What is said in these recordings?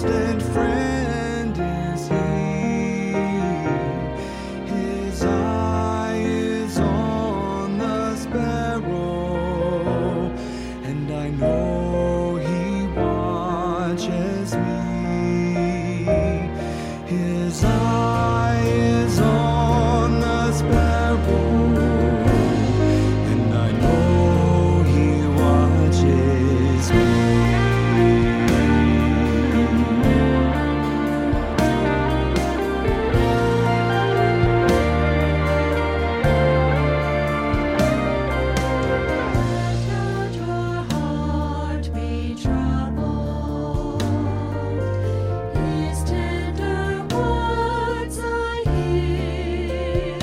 constant friend is He. His eye is on the sparrow, and I know He watches me. His eye is on the sparrow, and I know He watches me. Let your heart be troubled. His tender words I hear,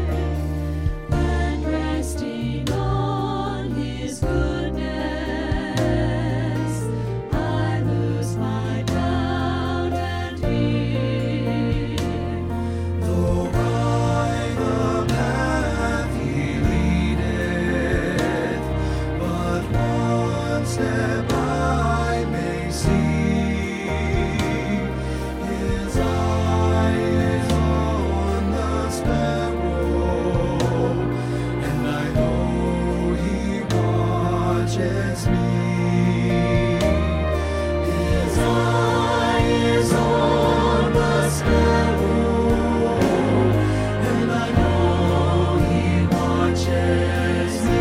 and resting on His goodness, I lose my doubt and fear. Though by the path He leadeth, but one step I may see. His eye is on the sparrow, and I know He watches me. His eye is on the sparrow, and I know He watches me.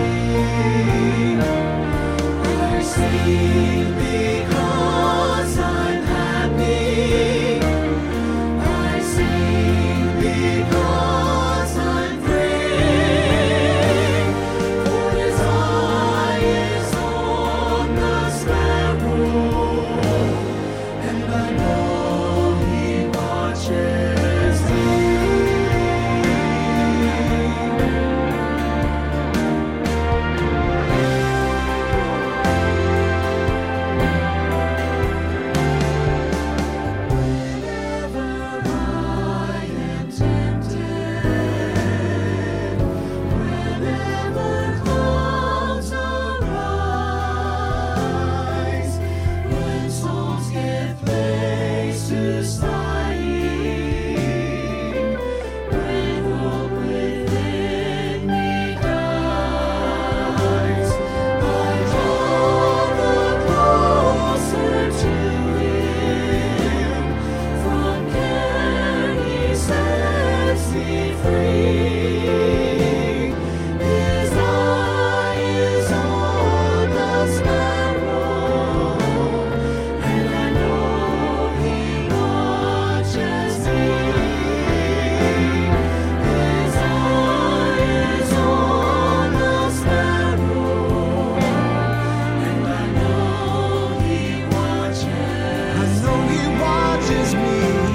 I sing because I'm happy. I sing because I'm free. For His eye is on the sparrow, and I know He watches me. Whenever I am tempted, whenever clouds arise, when souls give place to sighing, when hope within me dies, I draw the closer to Him. From care He sets me free. His eye is on the sparrow, and I know He watches me. His eye is on the sparrow, and I know He watches me. I know He watches me.